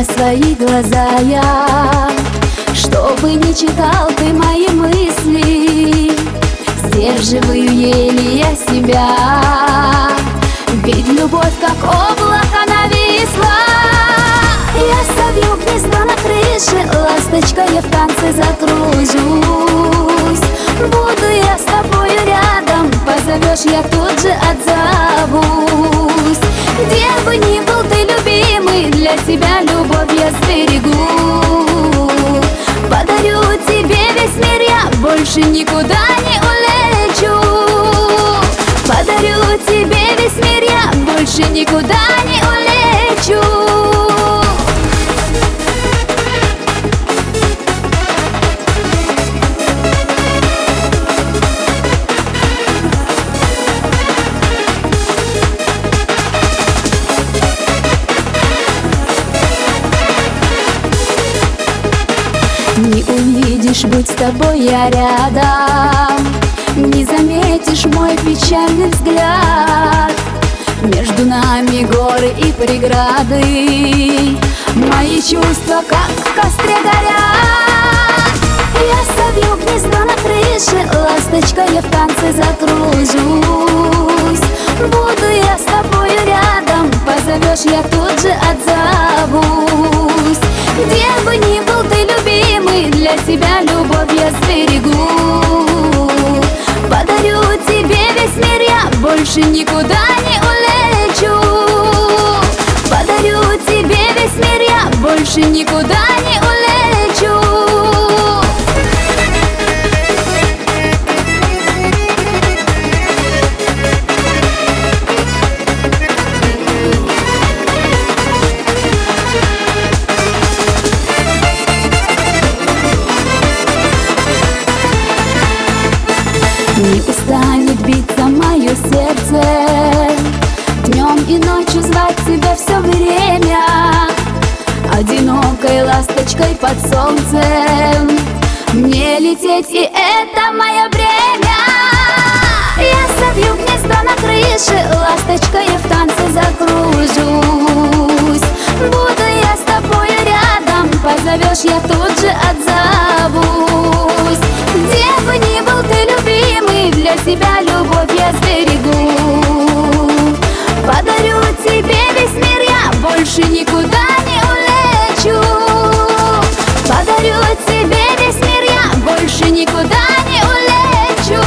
свои глаза я, чтобы не читал ты мои мысли. Сдерживаю еле я себя, ведь любовь как облако нависла. Я совью гнездо на крыше, ласточка, я в танце закружусь. Буду я с тобою рядом, позовешь, я тут же отзовусь. Где бы ни был ты, любимый, для тебя любовь я сберегу. Подарю тебе весь мир, я больше никуда не улечу. Подарю тебе весь мир, я больше никуда не улечу. Не увидишь, будь с тобой я рядом, не заметишь мой печальный взгляд. Между нами горы и преграды, мои чувства как в костре горят. Я совью гнездо на крыше, ласточка, я в танце закружусь. Буду я с тобою рядом, позовешь, я тут же отзовусь. Где бы ни был ты, любимый, для тебя любовь я сберегу. Подарю тебе весь мир, я больше никуда не улечу. Подарю тебе весь мир, я больше никуда не улечу. Не устанет биться мое сердце, днем и ночью звать тебя все время. Одинокой ласточкой под солнцем мне лететь, и это мое бремя. Я совью гнездо на крыше, ласточка, я в танце закружусь. Буду я с тобой рядом, позовешь, я тут же отзовусь. Где бы ни был ты, любимый, для тебя любовь я сберегу. Подарю тебе весь мир, я больше никуда не улечу. Подарю тебе весь мир, я больше никуда не улечу.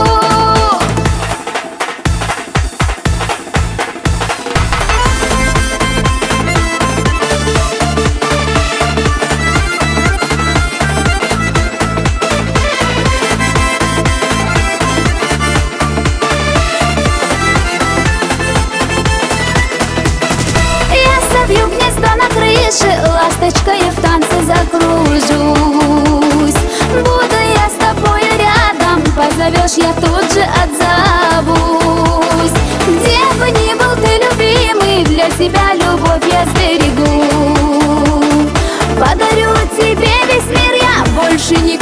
Совью гнездо на крыше, ласточка, я в танце закружусь. Буду я с тобой рядом, позовешь, я тут же отзовусь. Где бы ни был ты, любимый, для тебя любовь я сберегу. Подарю тебе весь мир, я больше не